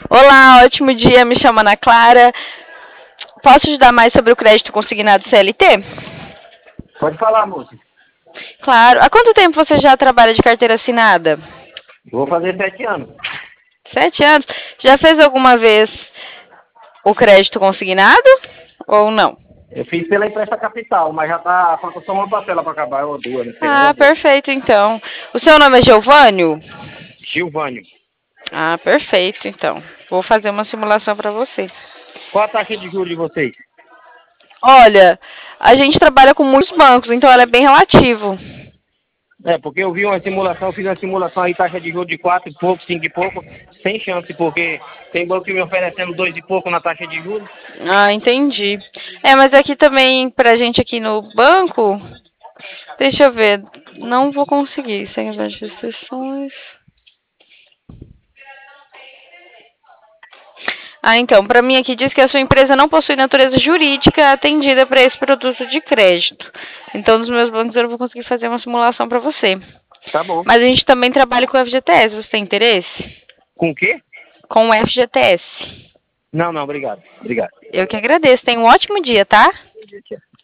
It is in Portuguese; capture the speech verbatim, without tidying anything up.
Olá, ótimo dia. Me chamo Ana Clara. Posso ajudar mais sobre o crédito consignado C L T? Pode falar, moça. Claro. Há quanto tempo você já trabalha de carteira assinada? Vou fazer sete anos. Sete anos. Já fez alguma vez o crédito consignado ou não? Eu fiz pela empresa capital, mas já tá. Falta só uma parcela para acabar, ou duas, não sei, Ah, alguma coisa. perfeito, então. O seu nome é Giovânio? Gilvânio. Ah, perfeito, então. Vou fazer uma simulação para você. Qual a taxa de juros de vocês? Olha, a gente trabalha com muitos bancos, então ela é bem relativo. É, porque eu vi uma simulação, eu fiz uma simulação aí, taxa de juros de quatro e pouco, cinco e pouco, sem chance, porque tem banco que me oferecendo dois e pouco na taxa de juros. Ah, entendi. É, mas aqui também, pra gente aqui no banco, deixa eu ver, não vou conseguir, sem as restrições. Ah, então, para mim aqui diz que a sua empresa não possui natureza jurídica atendida para esse produto de crédito. Então, nos meus bancos eu não vou conseguir fazer uma simulação para você. Tá bom. Mas a gente também trabalha com o F G T S, você tem interesse? Com o quê? Com o F G T S. Não, não, obrigado. Obrigado. Eu que agradeço. Tenha um ótimo dia, tá?